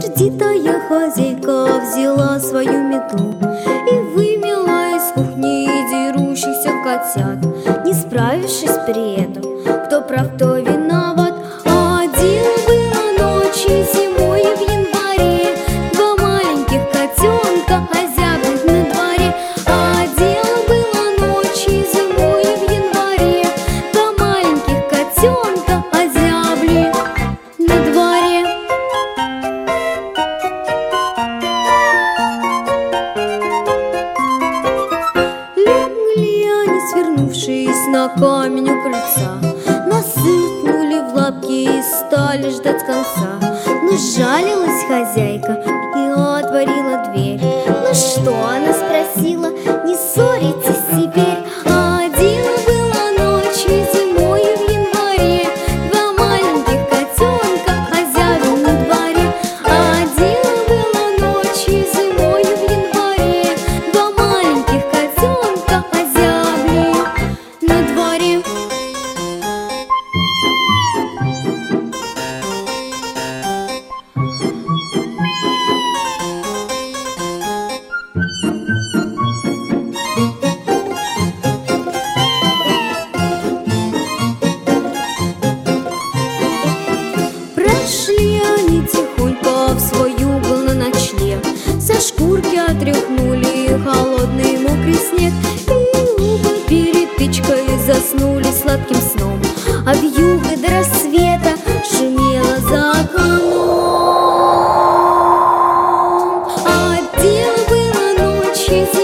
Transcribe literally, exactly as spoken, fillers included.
Сердитая хозяйка взяла свою метлу и вымела из кухни дерущихся котят, не справившись при этом, кто прав, кто виноват. А дело было ночью зимой в январе, два маленьких котенка озябнут на дворе. А дело было ночью зимой в январе, два маленьких котенка озябли на дворе. Свернувшись на камень у крыльца, насыпнули в лапки и стали ждать конца. Но жалилась хозяйка и отворила дверь. Ну что, она спросила, не ссоритесь теперь? А дело было ночью зимой в январе, два маленьких котенка озябли на дворе. А дело было ночью зимой в январе, два маленьких котенка озябли на дворе. Прошли они тихонько в свой угол на ночлег, со шкурки отряхнули холодный мокрый снег, и оба перед печкой заснули сладким сном. А вьюга до рассвета шумела за окном. А дело было ночью